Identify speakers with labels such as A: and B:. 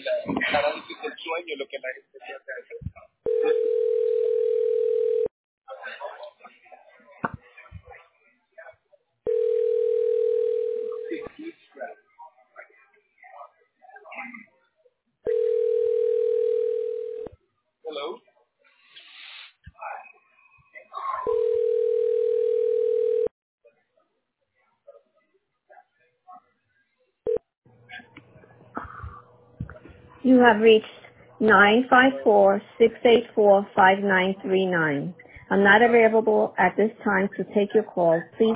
A: You have reached 954-684-5939. I'm not available at this time to take your call. Please